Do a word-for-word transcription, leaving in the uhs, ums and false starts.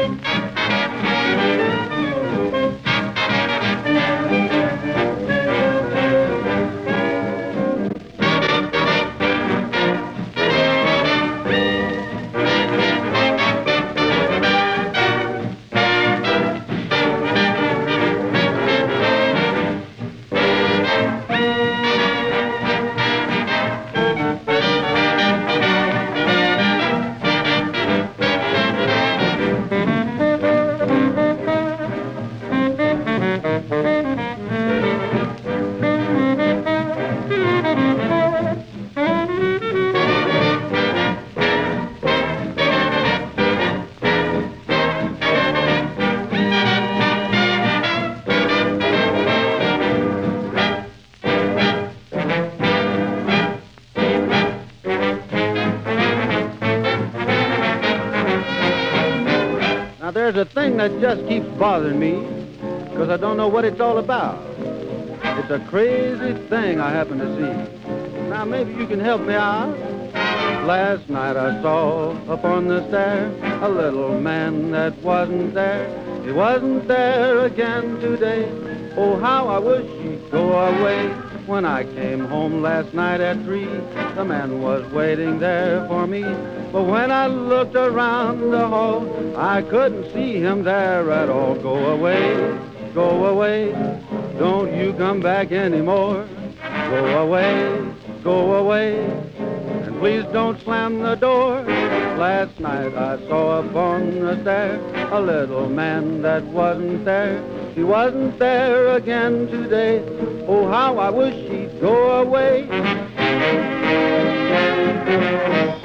There's a thing that just keeps bothering me, because I don't know what it's all about. It's a crazy thing I happen to see. Now, maybe you can help me out. Last night I saw up on the stair a little man that wasn't there. He wasn't there again today. Oh, how I wish he'd go away. When I came home last night at three, the man was waiting there for me. But when I looked around the hall, I couldn't see him there at all. Go away, go away, don't you come back anymore. Go away, go away, and please don't slam the door. Last night I saw up on the stair a little man that wasn't there. He wasn't there again today. Oh, how I wish he'd go away.